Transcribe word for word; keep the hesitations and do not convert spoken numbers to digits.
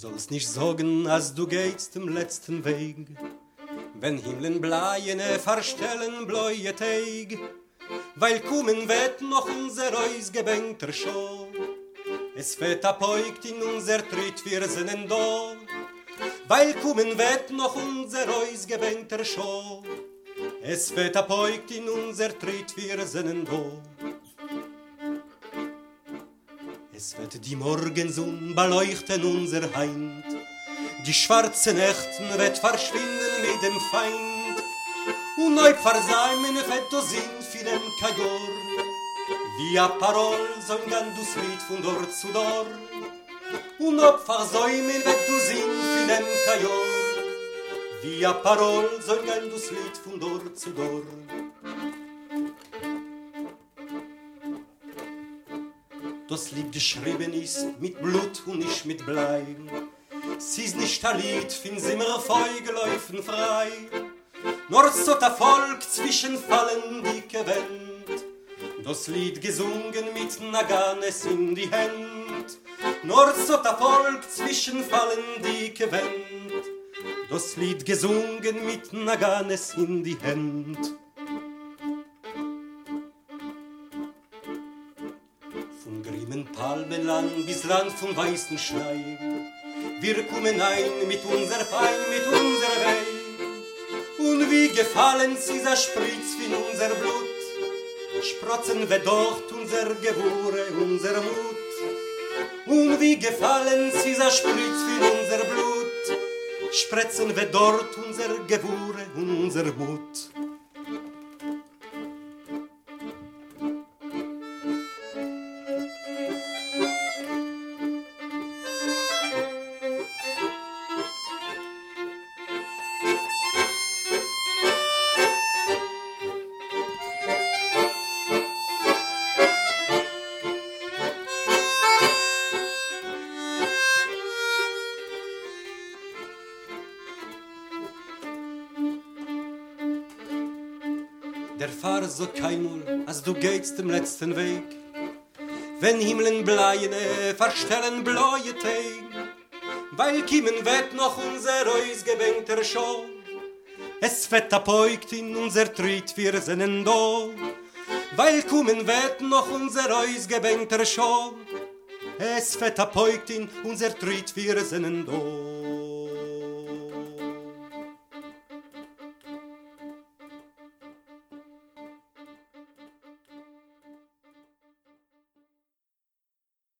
sollst nicht sorgen, als du gehst im letzten Weg, wenn Himmeln bleiene verstellen bläue Tag, weil kommen wird noch unser ausgebänkter Show. Es wird abbeugt in unser Tritt, wir sind da, weil kommen wird noch unser ausgebänkter Show. Es wird abbeugt in unser Tritt, wir sind da. Es wird die Morgensonne beleuchten unser Heind, die schwarze Nächten wird verschwinden mit dem Feind, und neu versäumen wird du sind für den Kajor, wie a Parol soll dann dus Lied von dort zu dort, und ob versäumen wird du sind für den Kajor, wie a Parol soll dann dus Lied von dort zu dort. Das Lied geschrieben ist mit Blut und nicht mit Blei. Sie ist nicht ein Lied, fin simmer Feugeläufen frei. Nur so der Volk zwischen Fallen dicke Wend. Das Lied gesungen mit Naganes in die Hand. Nur so der Volk zwischen Fallen dicke Wend. Das Lied gesungen mit Naganes in die Hand. Palmenland bis Land vom weißen Schnee. Wir kommen ein mit unser Fein, mit unser Weih. Und wie gefallen sie zerspritzt in unser Blut, sprotzen wir dort unser Gewurre, unser Mut. Und wie gefallen sie zerspritzt in unser Blut, spritzen wir dort unser Gewurre, unser Mut. Der Fahr so keinmal, als du gehst im letzten Weg, wenn Himmeln bleiene verstellen bläue Tag, weil kiemen wird noch unser ausgebänkter Show. Es wird abbeugt in unser Tritt, wir sind da, weil kommen wird noch unser ausgebänkter Show. Es wird abbeugt in unser Tritt, wir sind da.